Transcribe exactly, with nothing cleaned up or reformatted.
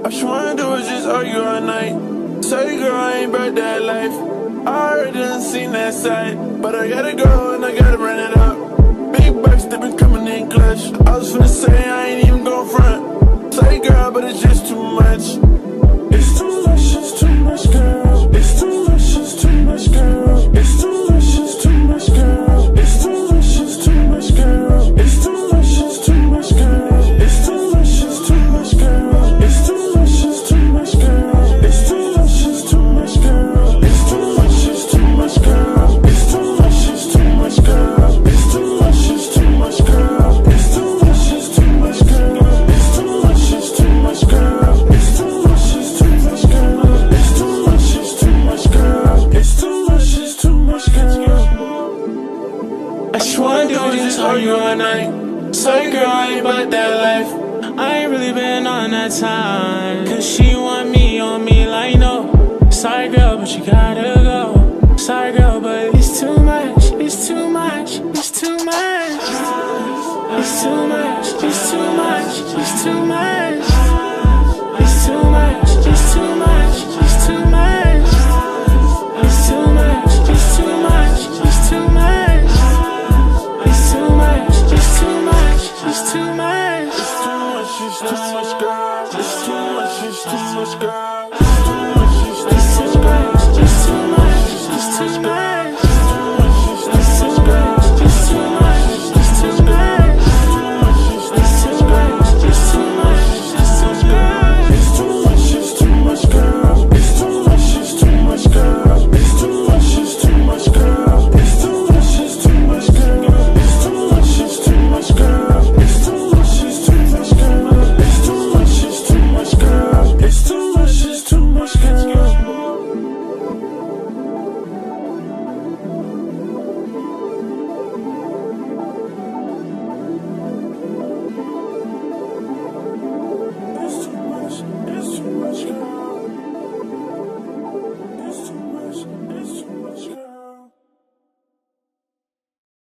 All she wanna do is just argue all night. Say, girl, I ain't about that life. I already done seen that side, but I gotta go and I gotta run it up. Big bucks, they been coming in clutch. I was finna say I ain't even gon' front. Say, girl, but it's just too much. It's too much, it's too much, girl. It's too much, it's too much, girl. It's too much, it's too much, girl. It's too much, it's too much, girl. It's too much, it's too much, girl. It's too much, it's too much, girl. It's too much, it's too much, girl. It's too much, it's too much, girl. It's too much, it's too much, girl. It's too much, it's too much, girl. It's too much, it's too much, girl. It's too much, it's too much, girl. It's too much, it's too much, girl. It's too much, it's too much, girl. It's too much, it's too much, girl. It's too much, it's too much, girl. I just wanna do is just argue all night. Sorry, girl, I ain't about that life. I ain't really been on that time. Cause she want me on me like no. Sorry, girl, but you gotta go. Sorry, girl, but it's too much. It's too much. It's too much. It's too much. It's too much. It's too much. It's too much. It's too much. It's too much. It's too much. It's too much. It's too much. It's too much. It's too much. It's too much. It's too much. It's too much, girl. It's too much. It's too much, girl.